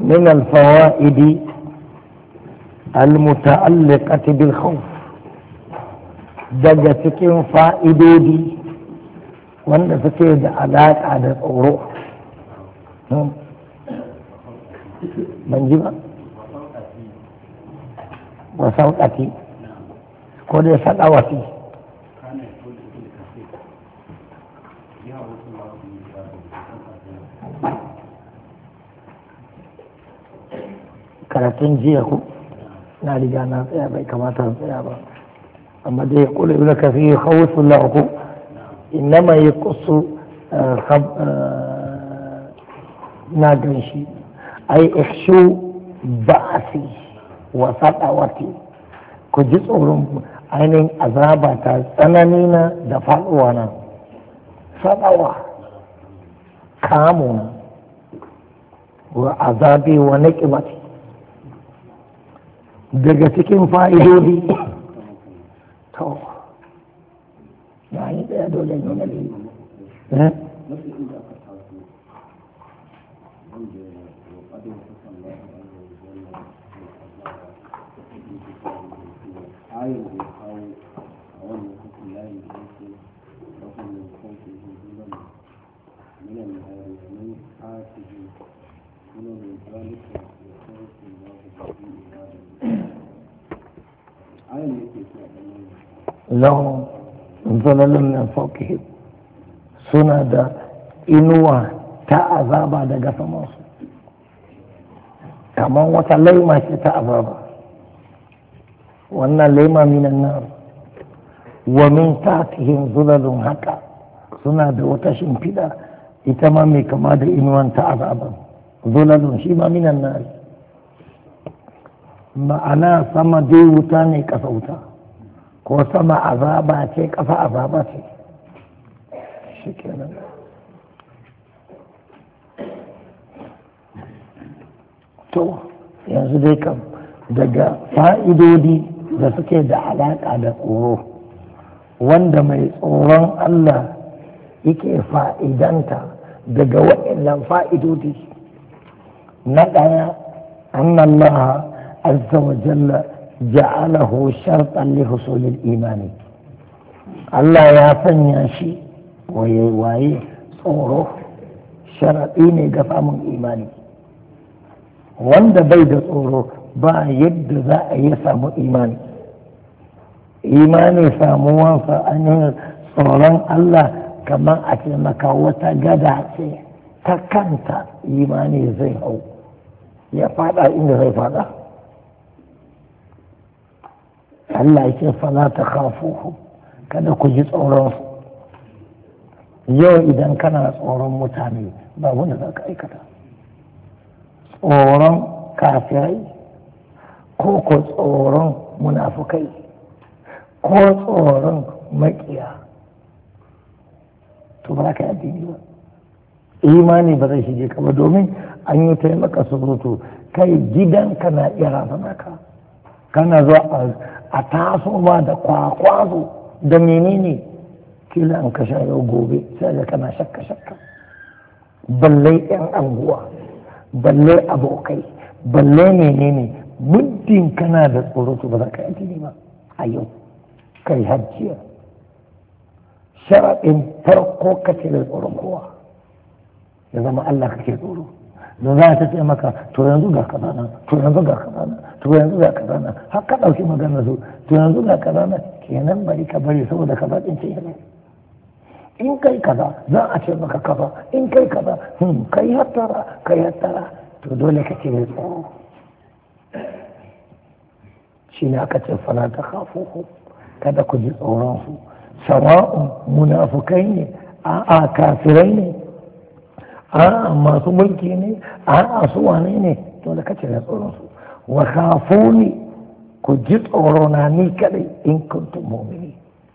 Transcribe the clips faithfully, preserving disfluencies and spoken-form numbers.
من الفوائد المتعلقة بالخوف daga cikin fa'idodi wanda suke da alaƙa da tsoro. Ban ji ba? Wasauƙati ko dai saɗawati. Karatun jiya ku na riga na tsaya bai kamata tsaya ba. أما دي يقول لك فيه خوف له إنما يقص خب ناقنشي أي إخشو بأسي وسطوتي كجزء ainihin azaba ta tsananina da faɗuwana faɗawa kamuna wa azabi wa niƙimati daga cikin fa'idodi to ya yi ɗaya dole nuna biyu لهم ظلل من فوقهم سنة إنوة تأذاب دقا فموس كما وتليما تأذاب وأن ليما من النار ومن تحتهم ظلل هكا سنة وتشم كده إتمامي كما دا إنوة تأذاب ظلل شيما من النار ma'ana sama dai wuta ne kasa wuta ko sama azaba ce kasa azaba ce shi kenan to yanzu dai kam daga fa'idodi da suke da alaƙa da tsoro wanda mai tsoron Allah yake fa'idanta daga waɗannan fa'idodi na ɗaya annan Allah عز وجل جعله شرطا لحصول الإيمان الله يا فنياشي ويواي صوره شرطيني قفا من إيماني وند بيد صوره با يد ذا يسام إيماني إيماني ساموا فأنه صورا الله كما أتمك وتقدعتي تكنت إيماني زي هو يفعل إن زي فعله Allah ya ce fala ta khafuhu kada ku ji tsoron yau idan kana tsoron mutane ba wanda za ka aikata tsoron kafirai ko ko tsoron munafukai ko tsoron makiya to ba ka yi addini ba imani ba zai shige ka ba domin an yi taimaka surutu kai gidanka na iya razana ka kana zuwa a taso ba da kwakwazo da menene kila an ka yau gobe sai da kana shakka shakka balle yan anguwa balle abokai balle menene muddin kana da tsoro to ba za ka yi ba a yau kai hajjiya sharaɗin farko kace da tsoron kowa ya zama Allah kake tsoro da za ta ce maka to yanzu ga kaza nan to yanzu ga kaza nan to yanzu ga kaza nan har ka dauki magana su to yanzu ga kaza nan kenan bari ka bari saboda kaza din ce yana in kai kaza za a ce maka kaza in kai kaza hmm kai hattara kai hattara to dole ka ce mai tsoro shine aka ce fala ta khafuhu kada ku ji tsoron su sawa'un munafukai ne a'a kafirai ne a'a masu mulki ne a'a su wane ne to da kace da tsoron su wa khafuni ku ji tsoro na ni kadai in kuntum mu'mini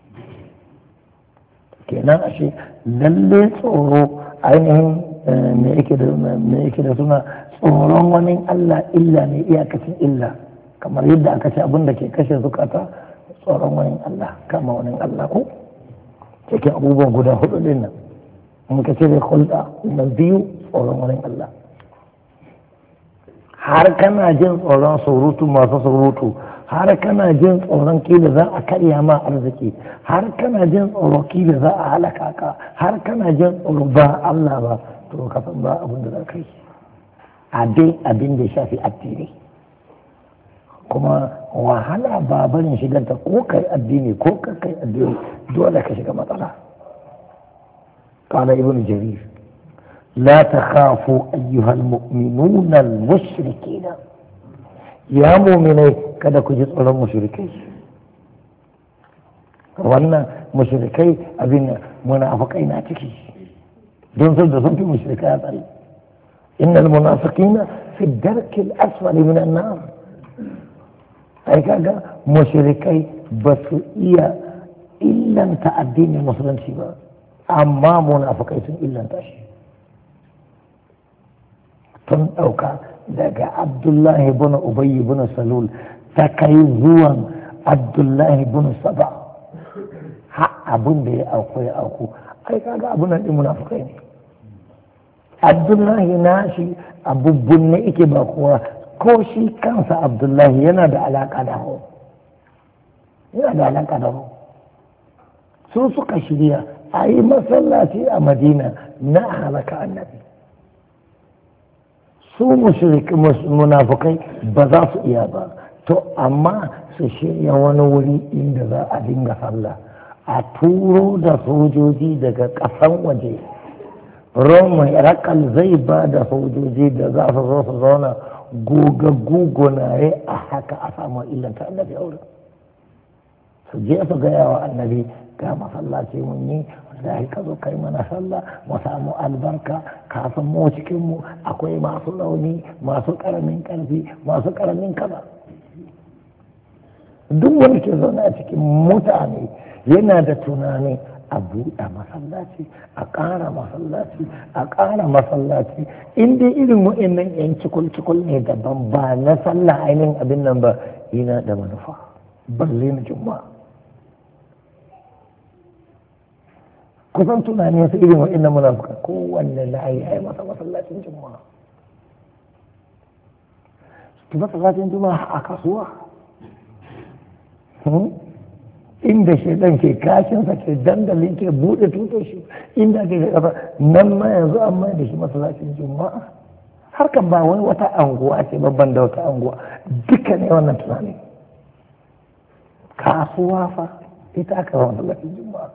kenan ashe lalle tsoro ainihin me yake da me yake da suna tsoron wani Allah illa ne iyakacin illa kamar yadda aka ce abin da ke kashe zukata tsoron wani Allah kama wani Allah ko cikin abubuwan guda hudu din nan in ka ce da hulɗa na biyu tsoron wani Allah har kana jin tsoron surutu masu surutu, har kana jin tsoron kila za a karya ma arziki, har kana jin tsoron kila za a halaka ka, har kana jin tsoron ba Allah ba, to ka san ba abin da za ka yi a dai abin da shafi addini. Kuma wahala ba barin shigarta ko kai addini ko ka kai addini dole ka shiga matsala. قال ابن جرير لا تخافوا أيها المؤمنون المشركين يا مؤمنين kada ku ji tsoron mushrikai. Wannan mushrikai abin munafikai na ciki don sun da sun fi mushrikai a tsari. innal munafiqina fi darki al-asfali min an-nar. ai kaga mushrikai ba su iya illanta addinin musulunci ba, amma munafikai sun illanta shi. tun ɗauka daga Abdullahi bin Ubayy bin Salul ta kai zuwan Abdullahi bin Saba, ha abin da ya auku ya auku, ai kaga abun nan din munafikai ne. Abdullahi na shi abubbun ne yake ba kowa, ko shi kansa Abdullahi yana da alaka da ho, yana da alaka da ho. Su suka shirya a yi masallaci a Madina na halaka annabi. Su munafukai ba za su iya ba, to amma su shirya wani wuri inda za a dinga sallah, a turo da sojoji daga ƙasan waje. Roma rakal zai ba da sojoji da za su zo su zauna gogaggu gonaye a haka a samu illanta annabi aure. Su je su gaya wa annabi ga masallaci mun yi wallahi ka zo kai mana sallah mu samu albarka, kafin mu cikin mu akwai masu launi, masu karamin karfi, masu karamin kaza. Duk wanda ke zaune a cikin mutane yana da tunani a buɗe masallaci, a ƙara masallaci, a ƙara masallaci. In dai irin wa'annan yan cikul-cikul ne daban ba na sallah ainihin abin nan ba, yana da manufa balle na juma'a. Kusan tunani wasu irin wa'annan munafuka kowanne layi ya yi masa masallacin juma'a. Ki masallacin juma'a a kasuwa inda shaidan ke kashinsa ke dandalin ke buɗe tutoshi inda ke kafa nan ma yanzu an mai da shi masallacin juma'a. Harkan ba wani wata anguwa ce babban da wata anguwa, duka ne wannan tunani. Kasuwa fa ita aka zama masallacin juma'a.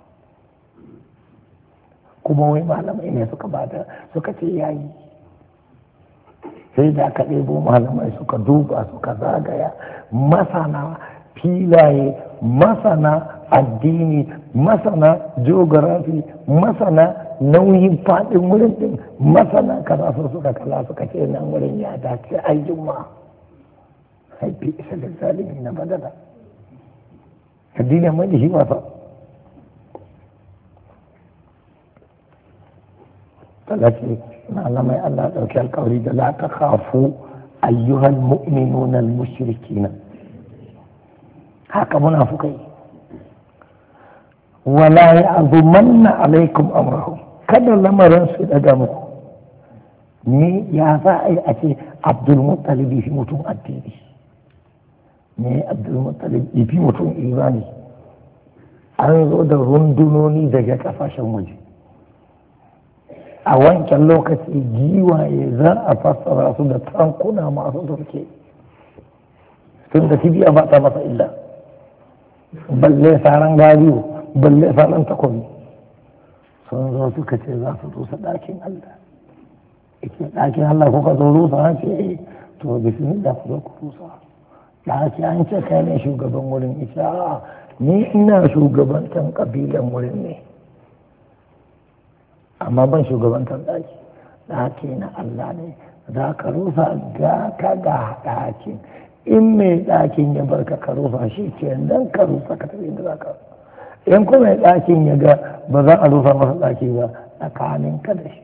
Kuma wai malamai ne suka bada suka ce yayi, sai da aka ɗebo malamai suka duba suka zagaya, masana filaye, masana addini, masana geography, masana nauyin faɗin wurin ɗin, masana kaza su suka kala suka ce nan wurin ya dace ai juma'a. Haifi isa da zalimi na badala addini mai da shi wasa. talace malamai Allah ɗauki alkawari da la ta khafu ayyuhal mu'minuna al-mushrikina. haka munafukai wala ya'zumanna alaikum amrahum, kada lamarin su daga muku. Ni ya za a yi a ce Abdul Muttalib fi mutum addini, ne Abdul Muttalib fi mutum imani, an zo da rundunoni daga kasashen waje. A wancan lokaci giwaye za a fassara su da tankuna masu turke, tun da tibiya ba ta masa illa, balle saran gariyo, balle saran takobi. Sun zo suka ce za su rusa ɗakin Allah. Ike ɗakin Allah kuka zo rusa, an ce to bismillah ku zo ku rusa. Ɗaki an ce kai ne shugaban wurin, ita a ni ina shugabantan ƙabilan wurin ne, amma ban shugabantar ɗaki. Ɗaki na Allah ne, za ka rusa ga ka ga ɗakin. In mai ɗakin ya barka ka rusa shi ke nan ka rusa ka tafi da za ka. In kuma mai ɗakin ya ga ba za a rusa masa ɗaki ba, tsakanin ka da shi.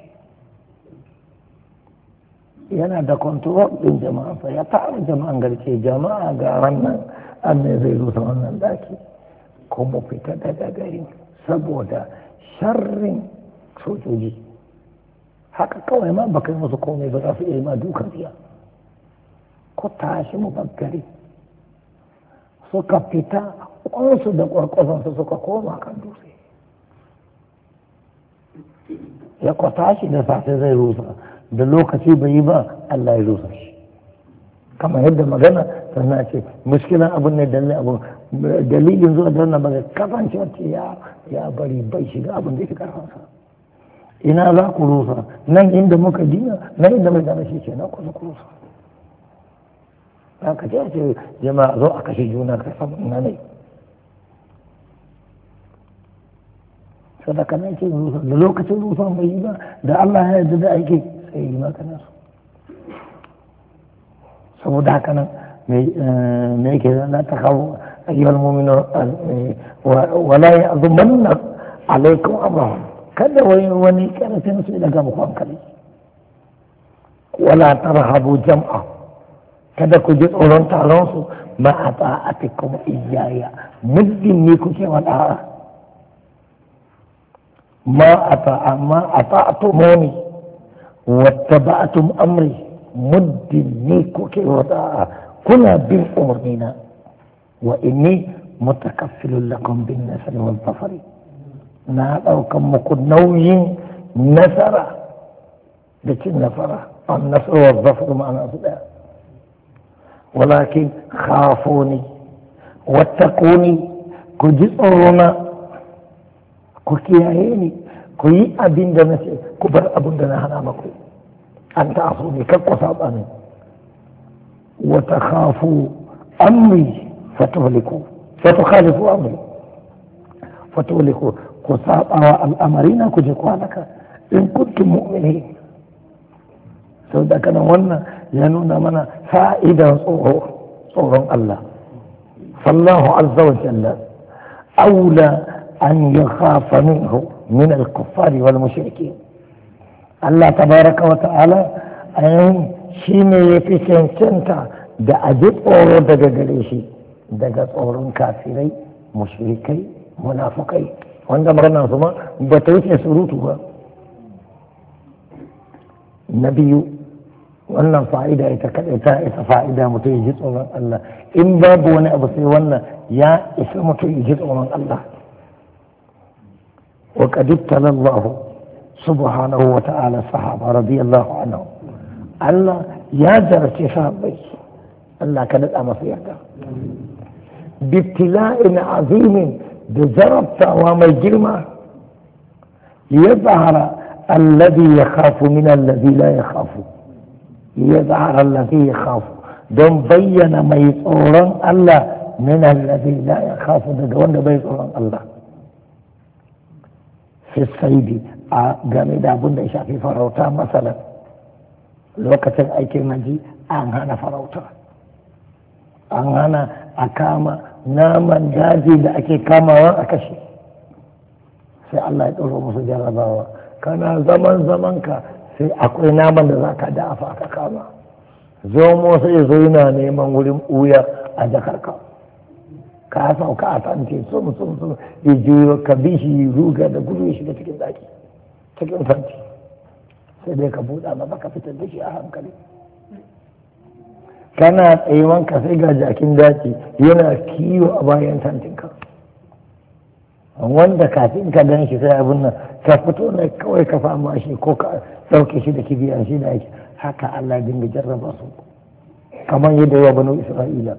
Yana da kontrol ɗin jama'a fa ya tara jama'an garke, jama'a ga wannan an ne zai rusa wannan ɗaki. Kuma fita daga gari saboda sharrin sojoji. Haka kawai ma baka yi musu komai ba za su iya yi ma dukan tsiya. ku tashi mu baggare suka fita ƙwansu da ƙwarƙwasansu suka koma kan dutse ya ku tashi da safe zai rusa da lokaci bai yi ba Allah ya rusa shi kamar yadda magana sannan ce muskilan abin ne dalilin abin dalilin zuwa da wannan magana kasancewar ce ya ya bari bai shiga abin da ya fi karfansa ina za ku rusa nan inda muka gina nan inda mai gana shi ke na kusa ku rusa za ka ce ce jama'a zo a kashe juna ka samu ina ne sadaka nan ce rusa da lokacin rusa bai yi ba da Allah ya yarda da aiki sai yi maka nasu saboda haka nan me yake na ta kawo ayyuhal mu'minu wala ya'zumanna alaikum amrahum kada wani wani karfin su daga muku hankali wala tarhabu jam'a kada ku ji tsoron taron su ma a ta'atikum iyaya muddin ne kuke wa da'a ma a ta'a ma a ta'atumuni wattaba'tum amri muddin ne kuke wa da'a kuna bin umarnina wa inni mutakaffilun lakum bin nasri wal zafari na ɗaukan muku nauyin nasara da cin nasara an nasarar zafar ma'ana su ɗaya walakin khafuni wattaquni ku ji tsorona ku kiyaye ni ku yi abin da na ce ku bar abin da na hana maku an ta aso ne kakku saba ne wata khafu amri fatuhliku fatukhalifu amri fatuhliku ku saba wa al'amarina ku je kwanaka in kuntum mu'minin sau da kanan wannan ya nuna mana fa'idan tsoro tsoron Allah fallahu azza wa jalla aula an yakhafa minhu min al-kuffari wal mushrikin Allah tabaraka wa ta'ala ayin shine yafi cancanta da aji tsoro daga gare shi daga tsoron kafirai mushrikai munafukai wanda magana su ma ba ta wuce surutu ba na biyu wannan fa'ida ita kaɗai ta isa fa'ida mutum ya ji tsoron Allah in babu wani abu sai wannan ya isa mutum ya ji tsoron Allah wa qad ibtala Allah subhanahu wa ta'ala sahaba radiyallahu anhu Allah ya jarce sahabbai Allah ka nada masa yarda bibtila'in azimin da jarabtawa mai girma ya zahara alladhi ya khafu min alladhi la ya khafu ya zahara alladhi ya khafu don bayyana mai tsoron Allah min alladhi la ya khafu daga wanda bai tsoron Allah fi saidi a game da abin da ya shafi farauta masalan lokacin aikin haji an hana farauta an hana a kama naman daji da ake kamawa a kashe sai Allah ya ɗoro musu jarrabawa kana zaman zamanka sai akwai naman da za ka dafa ka kama zomo sai zo yana neman wurin ɓuya a jakarka ka sauka a tanti sun sun sun ya juyo ka bi shi ruga da gudu ya shiga cikin daki cikin tanti sai dai ka buɗa ba ka fitar da shi a hankali kana tsayuwan ka sai ga jakin daji yana kiwo a bayan tantinka wanda kafin ka gan shi sai abin nan ka fito ne kawai ka fama shi ko ka ɗauke shi da kibiyan shi da yake haka Allah dinga jarraba su kamar yadda ya banu Isra'ila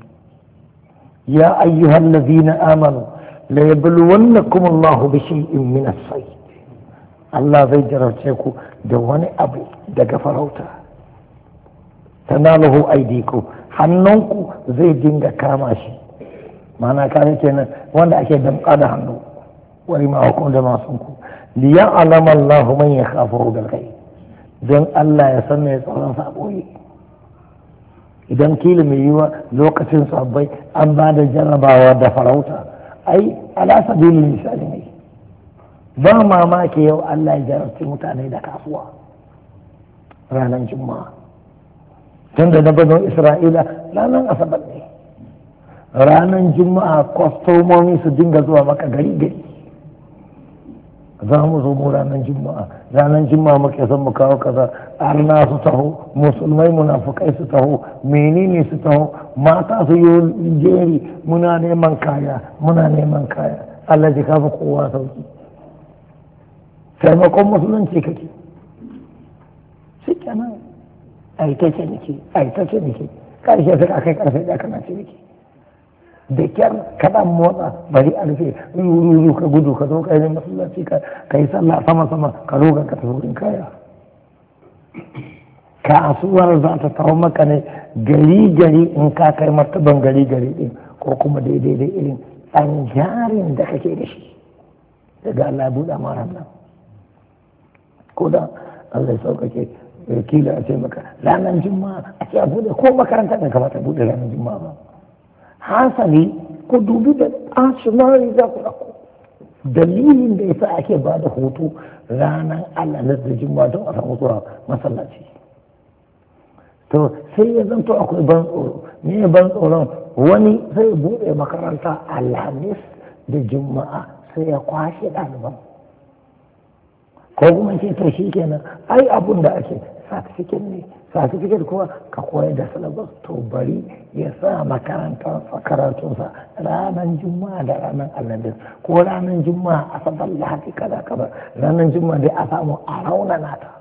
ya ayyuhal ladina amanu la yabluwannakum Allah bi shay'in min as-sayd Allah zai jarabce ku da wani abu daga farauta tanaluhu aydikum hannunku zai dinga kama shi ma'ana kare kenan wanda ake damƙa da hannu wani ma hukum da masunku liya alama Allah man ya khafu bil ghaib don Allah ya san me tsoron sa boye idan kila mai yiwa lokacin sabbai an ba da jarrabawa da farauta ai ala sabilin misali ne ba mamaki yau Allah ya jarabci mutane da kasuwa ranar juma'a tunda na bano Isra'ila ranar asabar ne ranar juma'a kwastomomi su dinga zuwa maka gari gari za mu zo mu ranar juma'a ranar juma'a muke son mu kawo kaza arna su taho musulmai munafukai su taho menene su taho mata su yi jeri muna neman kaya muna neman kaya Allah ji kafa kowa sauki taimakon musulunci kake shi kenan aitace nake aitace nake karshe sai ka kai karfe da kana ce nake da kyar kaɗan motsa bari a rufe ruru ka gudu ka zo kai ne masallaci ka yi sallah sama sama ka roga ka tafi wurin kaya kasuwar za ta kawo maka ne gari gari in ka kai martaban gari gari din ko kuma daidai da irin ɗan jarin da kake da shi daga Allah ya buɗa mara nan ko da Allah ya sauƙaƙe kila a ce maka ranar juma'a a ce a buɗe ko makaranta ne kamata buɗe ranar juma'a ba hasali ku dubi da ashimari za ku ɗauko dalilin da yasa ake ba da hoto ranar Allah na da juma'a don a samu zuwa masallaci to sai ya zanto akwai ban tsoro ne ban tsoron wani zai buɗe makaranta alhamis da juma'a sai ya kwashe ɗaliban ko kuma ce to shi kenan ai abun da ake certificate ne certificate kuma ka koyar da syllabus to bari ya sa makarantar karatunsa ranar juma'a da ranar alhamis ko ranar juma'a a sabar lahadi kada kada ranar juma'a dai a samu a raunana ta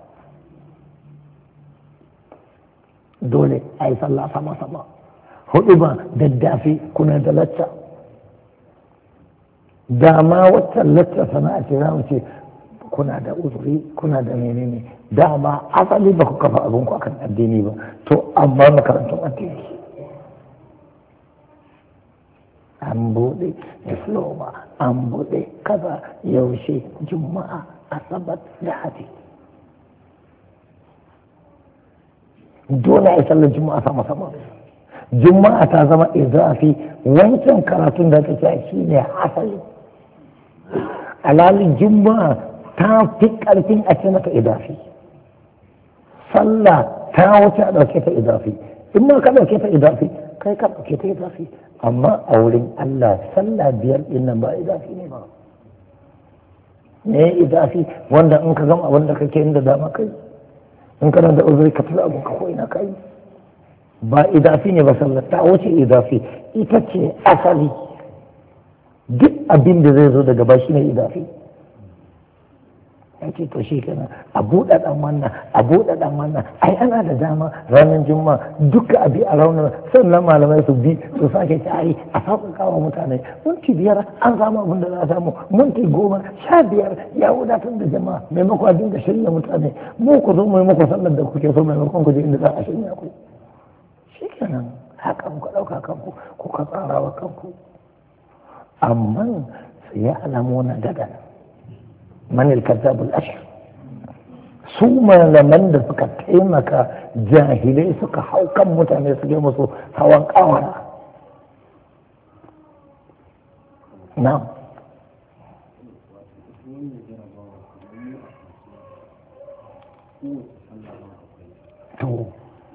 dole a yi sallah sama sama hudu ba daddafi kuna da lacca dama waccan lacca sana'a ce za mu ce kuna da uzuri kuna da menene dama asali ba ku kafa abinku akan addini ba to amma makarantun addini an buɗe diploma an buɗe kaza yaushe juma'a asabar da hadi dole a yi sallar juma'a sama sama juma'a ta zama izafi wancan karatun da kake shi ne asali alalin juma'a ta fi ƙarfin a ce mata idafi sallah ta wuce a ɗauke ta idafi in ma ka ɗauke ta idafi kai ka ɗauke ta idafi amma a wurin Allah sallah biyar ɗin nan ba idafi ne ba me idafi wanda in ka gama wanda kake inda dama kai in kana da uzuri ka tura abin ka ko ina kai ba idafi ne ba sallah ta wuce idafi ita ce asali duk abin da zai zo daga ba shi ne idafi ce to shi kenan a buɗe ɗan wannan a buɗe ɗan wannan ai ana da dama ranar juma'a duka abi a raunar sannan malamai su bi su sake ci ai a sauƙaƙa wa mutane minti biyar an samu abin da za a samu minti goma sha biyar ya wadatar da jama'a maimakon a dinga shirya mutane mu ku zo maimakon sallar da kuke so maimakon ku je inda za a shirya ku shi kenan haka ku ɗauka kanku ku ka tsara wa kanku amma sai ya alamu na daga من الكذاب الأشهر ثم لمن دفك تيمك جاهلي سك حو كم متعني سكي مصر هوان قاورا نعم تو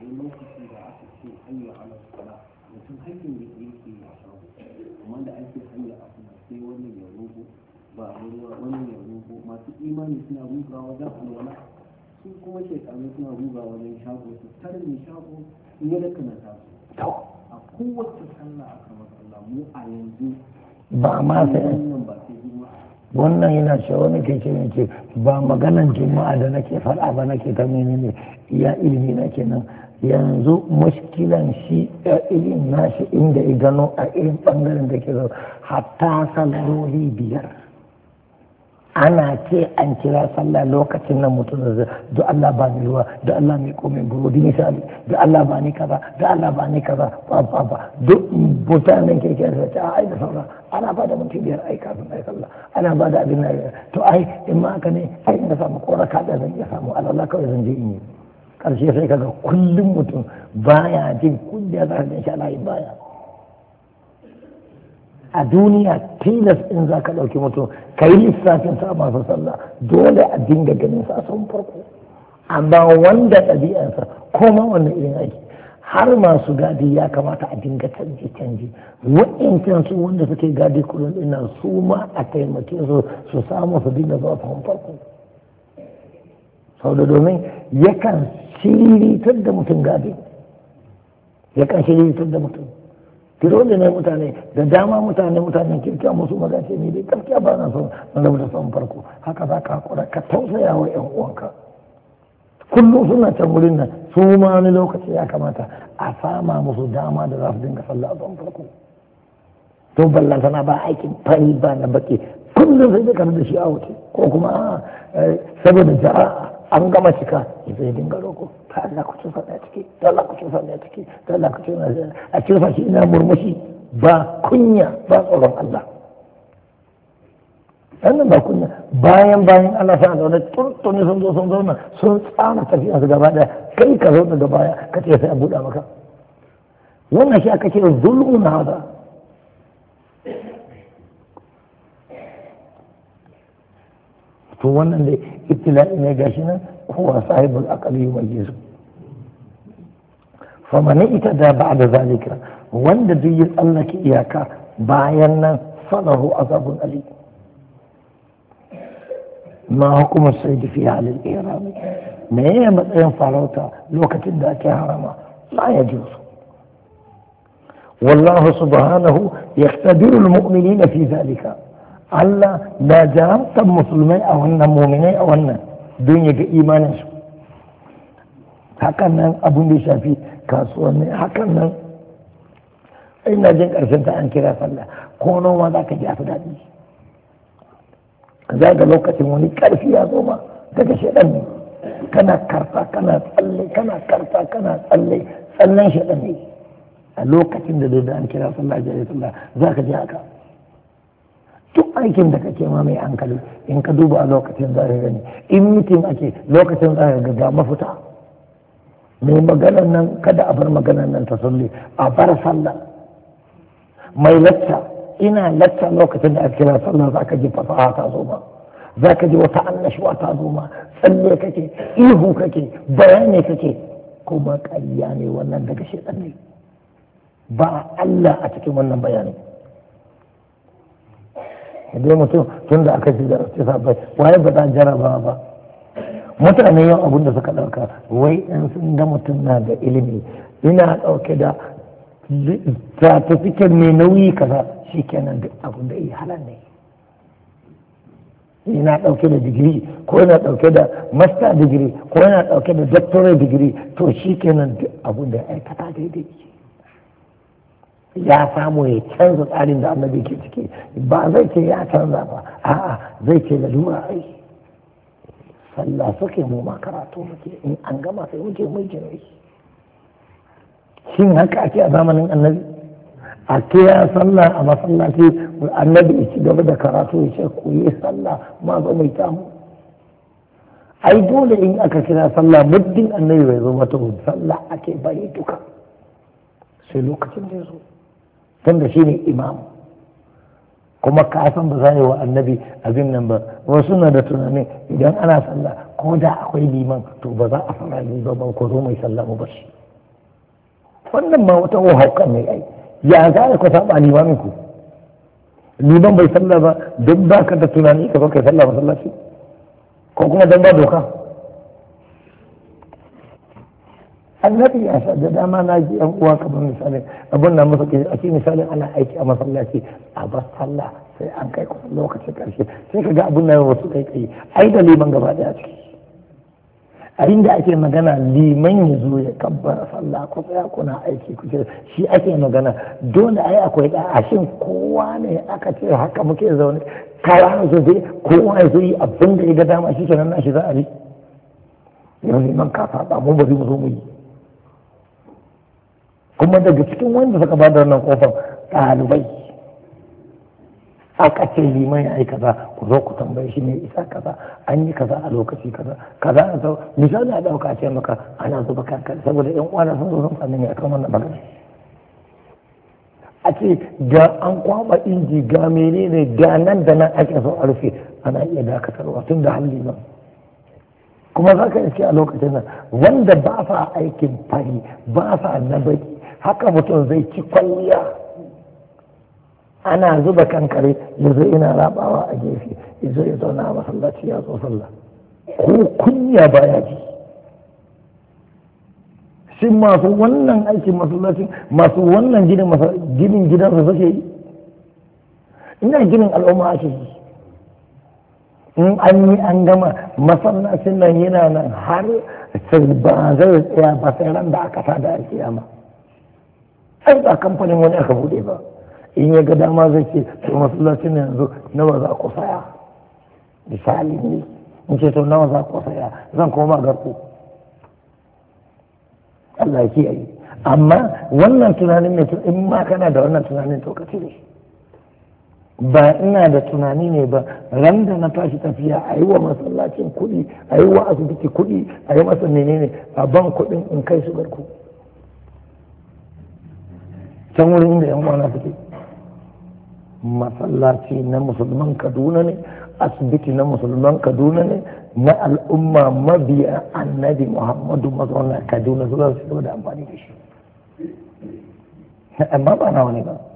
masu imani suna ruga wajen alwala su kuma shekaru suna ruga wajen shago su tare mai shago in yi daga na taso a kowace sallah aka matsala mu a yanzu ba ma sai wannan ba sai juma'a wannan yana ce wani ke ce ce ba maganan juma'a da nake faɗa ba nake ta menene ya ilimi na kenan yanzu mushkilan shi ilimin nashi inda ya gano a irin bangaren da ke zo hatta salloli biyar ana ce an kira sallah lokacin nan mutum da da Allah ba ni ruwa da Allah mai komai burodi misali da Allah ba ni kaza da Allah ba ni kaza ba ba ba duk mutanen ke ke ta ai da sallah ana ba da mutum biyar ai kafin ai sallah ana ba da abin nan to ai in ma haka ne ai ina samu koraka da zan iya samu Allah kawai zan je in yi karshe sai kaga kullum mutum baya jin kunya za ka insha Allah baya a duniya tilas in za ka ɗauki mutum ka yi lissafin sa masu sallah dole a dinga ganin sa sun farko amma wanda ɗabi'arsa ko ma wannan irin aiki har masu gadi ya kamata a dinga canji canji wa'incan su wanda suke gadi kullum ina su ma a taimake su su samu su dinga zuwa sahun farko sau da domin yakan shiritar da mutum gadi yakan shiritar da mutum kiro da ne mutane da dama mutane mutanen kirkiya musu magace ne dai gaskiya ba na son na rabu da sahun farko haka za ka hakura ka tausaya wa yan uwanka kullum suna can wurin nan su ma wani lokaci ya kamata a sama musu dama da za su dinga sallah a sahun farko to ballan sana ba aikin fari ba na baki kullum sai da da shi a wuce ko kuma saboda jara'a an gama cika zai dinga roko ta Allah ku cusa ne a ciki ta Allah ku cusa ne a ciki ta Allah ku cusa ne a cusa shi ina murmushi ba kunya ba tsoron Allah wannan ba kunya bayan bayan Allah sa da wani turtuni sun zo sun zauna sun tsara tafiya su gaba daya kai ka zo daga baya ka ce sai a buɗa maka wannan shi aka ce zulmun hada to wannan dai ibtila'i ne gashi nan kowa sahibul aqali yumayyizu faman ita da ba'da zalika wanda duk ya tsallake iyaka bayan nan falahu azabun ali ma hukumar saidi fi halin irami me ya matsayin farauta lokacin da ake harama la ya juzu wallahu subhanahu yaqtadiru almu'minina fi zalika Allah na jaramtar musulmai a wannan muminai a wannan don ya ga imaninsu hakan nan abin da ya shafi kasuwanni hakan nan ina jin ƙarshen ta an kira sallah ko noma za ka ji a fi daɗi za ga lokacin wani ƙarfi ya zo ma daga shaɗan ne kana karfa kana tsalle kana karfa kana tsalle tsallen shaɗan ne a lokacin da da an kira sallah jari sallah za ka ji haka duk aikin da kake ma mai hankali in ka duba a lokacin za ka gani in mitin ake lokacin za ka ga mafita mai maganar nan kada a bar maganar nan ta sulli a bar sallah mai lacca ina lacca lokacin da ake kira sallah za ka ji fasaha ta zo ma za ka ji wata annashuwa ta zo ma tsalle kake ihu kake bayani kake kuma ƙarya ne wannan daga shaitan ne ba Allah a cikin wannan bayanin dai mutum tun da aka ji da rasu sabai waye ba ta jaraba ba mutane yau abin da suka ɗauka wai in sun ga mutum na da ilimi ina ɗauke da certificate mai nauyi kaza shi kenan duk abin da yi halar ne ina ɗauke da digiri ko yana ɗauke da master digiri ko yana ɗauke da doctorate digiri to shi kenan duk abin da ya aikata daidai ya samu ya canza tsarin da annabi ke ciki ba zai ce ya canza ba a'a zai ce lalura ai sallah suke mu ma karatu muke in an gama sai muke mai jini shin haka ake a zamanin annabi a kira sallah a masallaci annabi ya ci gaba da karatu ya ce ku yi sallah ma zo mai tamu ai dole in aka kira sallah muddin annabi bai zo mata sallah ake bari duka sai lokacin da ya zo tunda shi ne imam kuma ka san ba za yi wa annabi abin nan ba wasu na da tunanin idan ana sallah ko da akwai liman to ba za a fara liman ba ko zo mai sallah mu bashi wannan ma wata haukan ne ai ya za ku saba limamin ku liman bai sallah ba don ba ka da tunani ka zo kai sallah masallaci ko kuma don ba doka annabi ya sa da dama na ji yan uwa kamar misalin abin da muka ke a cikin misalin ana aiki a masallaci a bar sallah sai an kai kusan lokacin karshe sai ka ga abin da wasu kai kai ai da liman gaba daya ciki a inda ake magana liman ya zo ya kabbara sallah ko tsaya kuna aiki kuke shi ake magana dole ai akwai da ashin kowa ne aka ce haka muke zaune kara su sai kowa ya zo yi abin da ya ga dama shi kenan na shi za a yi yau liman ka saba mun bari mu zo mu yi kuma daga cikin wanda suka ba da wannan kofar ɗalibai aka ce liman ya yi kaza ku zo ku tambaye shi ne isa kaza an yi kaza a lokaci kaza kaza a sau misali a ɗauka ce maka ana zuba kankan saboda yan uwana sun zo sun sami ne akan wannan magana a ce ga an kwaba inji ga menene ga nan da nan ake so a rufe ana iya dakatarwa tun da halli ba kuma za ka iske a lokacin nan wanda ba sa aikin fari ba sa na baki haka mutum zai ci kwalliya ana zuba kankare ya zo ina rabawa a gefe ya zo ya zauna a masallaci ya zo sallah ko kunya baya ji. Shin masu wannan aikin masallacin masu wannan ginin ginin gidansa suke yi? Ina ginin al'umma ake yi. In an yi an gama masallacin nan yana nan har sai ba zai tsaya ba sai ran da aka tada alkiyama. Ai ba kamfanin wani aka bude ba. In ya ga dama zai ce to masallacin nan yanzu nawa za ku saya? Misali ne in ce to nawa za ku saya zan koma garku. Allah ya kiyaye. Amma wannan tunanin ne in ma kana da wannan tunanin to ka cire shi. Ba ina da tunani ne ba ran da na tashi tafiya a yi wa masallacin kuɗi a yi wa asibiti kuɗi a yi masa menene a ban kuɗin in kai su garku can wurin inda yan uwana suke. Masallaci na musulman Kaduna ne, asibiti na musulman Kaduna ne, na al'umma mabiya annabi Muhammadu mazauna Kaduna zuwa su da amfani da shi. Amma ba na wani ba.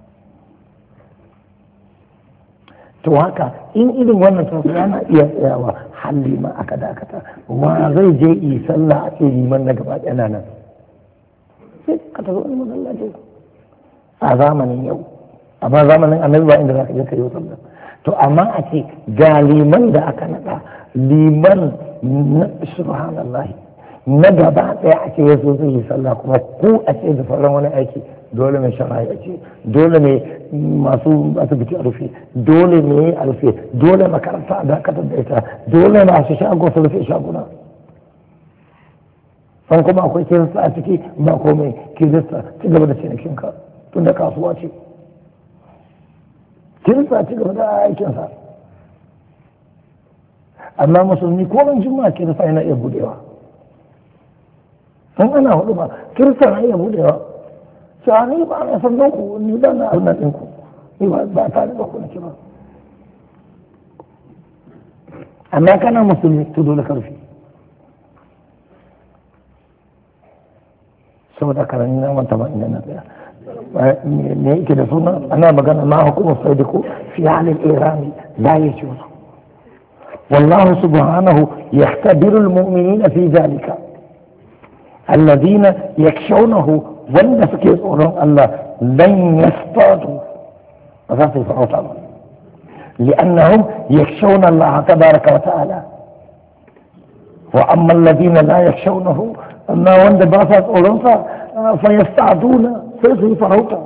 To haka in irin wannan tafi yana iya tsayawa halli ma aka dakata wa zai je yi sallah a ce liman na gaba ɗaya nan sai ka tazo wani masallaci a zamanin yau amma zamanin annabi ba inda za ka je ka yi sallah to amma a ce ga liman da aka naɗa liman na subhanallah na gaba ɗaya a ce ya zo zai yi sallah kuma ko a ce da sauran wani aiki dole mai shara'i a ce dole mai masu asibiti a rufe dole ne a rufe dole makaranta a dakatar da ita dole masu shago su rufe shaguna san kuma akwai kirista a ciki ba komai kirista ci gaba da cinikinka tun da kasuwa ce kirista ci gaba da aikinsa amma musulmi ko ban juma'a kirista yana iya budewa in ana hudu ba kirista na iya budewa sai ni ba na san ku ni ba na abin nan ku ni ba ba tare da ku nake ba amma kana musulmi to dole karfi saboda karani na wanta ba inda na tsaya me yake da suna ana magana ma hukumar sadiku fi halin irani la yajuz والله سبحانه يختبر المؤمنين في ذلك الذين يخشونه wanda suke tsoron Allah lan yastadu ba za su yi farauta ba li'annahum yakshawna Allah tabaraka wa ta'ala wa amma alladhina la yakshawnahu amma wanda ba sa tsoron sa fa yastaduna sai su yi farauta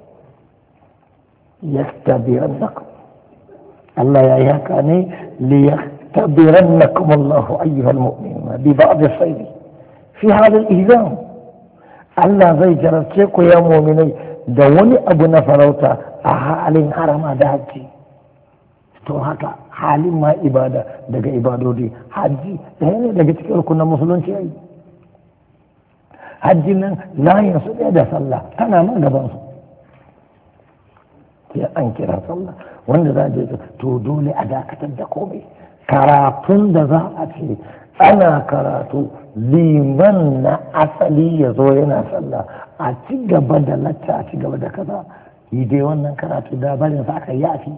yaktabirannakum Allah ya yi haka ne li yaktabirannakum Allah ayyuha almu'minuna bi ba'd as-sayd fi hadha al-ihzam Allah zai jarabce ku ya muminai da wani abu na farauta a halin harama da hajji to haka halin ma ibada daga ibadodi hajji ɗaya ne daga cikin rukunan musulunci yayi hajji nan layin su ɗaya da sallah tana ma gaban su sai an kira sallah wanda za a je to dole a dakatar da komai karatun da za a ce ana karatu liman na asali ya zo yana sallah a ci gaba da lacca a ci gaba da kaza yi dai wannan karatu da barin sa aka yafi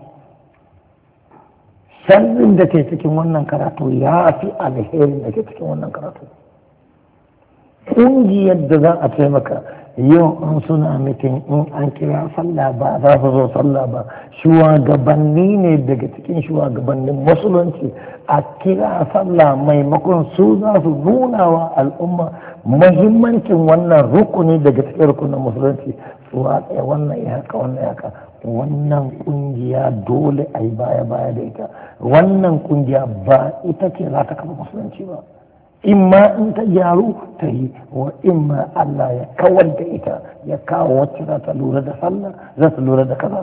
sharrin da ke cikin wannan karatu ya fi alherin da ke cikin wannan karatu ƙungiyar da za a taimaka yau an suna mitin in an kira sallah ba za su zo sallah ba shugabanni ne daga cikin shugabannin musulunci a kira sallah maimakon su za su nuna wa al'umma muhimmancin wannan rukuni daga cikin rukunin musulunci su watsa wannan ya haka wannan ya haka wannan kungiya dole a yi baya baya da ita wannan kungiya ba ita ce za ta kafa musulunci ba imma in ta gyaru ta yi wa imma Allah ya kawar da ita ya kawo wacce za ta lura da sallah za ta lura da kaza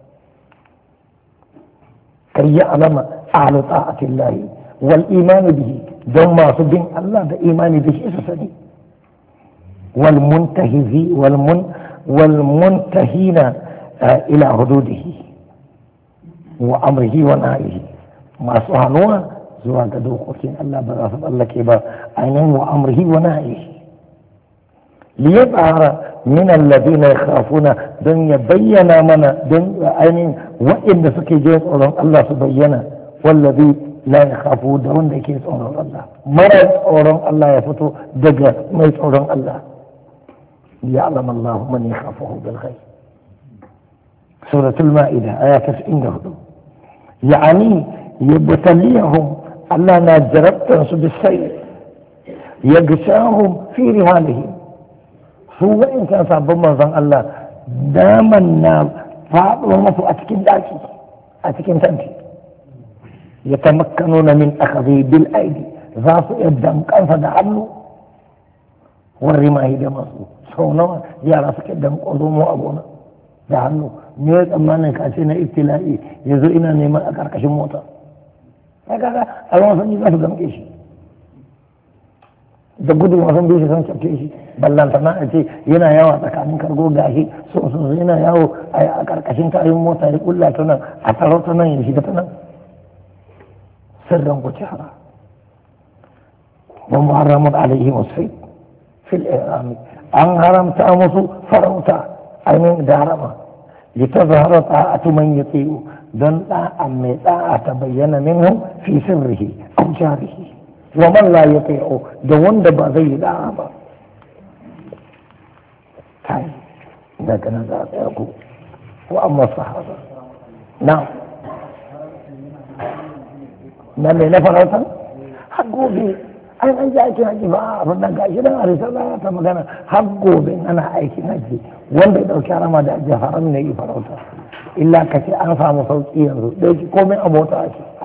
kai ya alama ahlu ta'atillahi wal imani bihi don masu bin Allah da imani da shi su sani wal muntahizi wal mun wal muntahina ila hududihi wa amrihi wa nahihi masu hannuwa zuwa ga dokokin Allah ba za su tsallake ba ainihin wa amrihi wa nahyihi liyadhara min alladhina yakhafuna don ya bayyana mana don ainihin wa'inda suke jin tsoron Allah su bayyana wallazi la yakhafu da wanda yake tsoron Allah mara tsoron Allah ya fito daga mai tsoron Allah ya'lamu Allah man yakhafuhu bil ghaib suratul ma'idah ayat tis'in da hudu yani yabtaliyahum Allah na jarabtan su bisayr yagsahum fi rihalihim su wa'in kan sabon manzon Allah daman na faɗo masu a cikin daki a cikin tanti ya tamakkanuna min akhadhi bil aidi za su yadda kansa da hannu warri ma da masu sau nawa yara suke dan mu a gona da hannu ne ya tsammanin ka ce na ibtila'i yazo ina neman a karkashin mota sai kaga a ruwan sanyi za su gamke shi da gudun wasan bai shi san cafke shi ballanta na a ce yana yawa tsakanin kargo gashi so so yana yawo a karkashin kayan mota ya kulla ta nan a tsaro ta nan ya shiga ta nan sirran ku hara wa muharramun alaihi wasai fil irami an haramta musu farauta ainihin da harama ya ta zahara ta'atu man yati'u don da'a mai da'a ta bayyana minhu fi sirrihi aw jarihi wa man la yati'u da wanda ba zai yi da'a ba kai daga nan za a tsaya ku wa amma sahaba na na mai na farautar har gobe an an ji aikin haji ba abin da gashi nan a risala ta magana har gobe ana aikin haji wanda ya dauki harama da aji haram ne yi farauta illa ka ce an samu sauki yanzu da komai a mota ake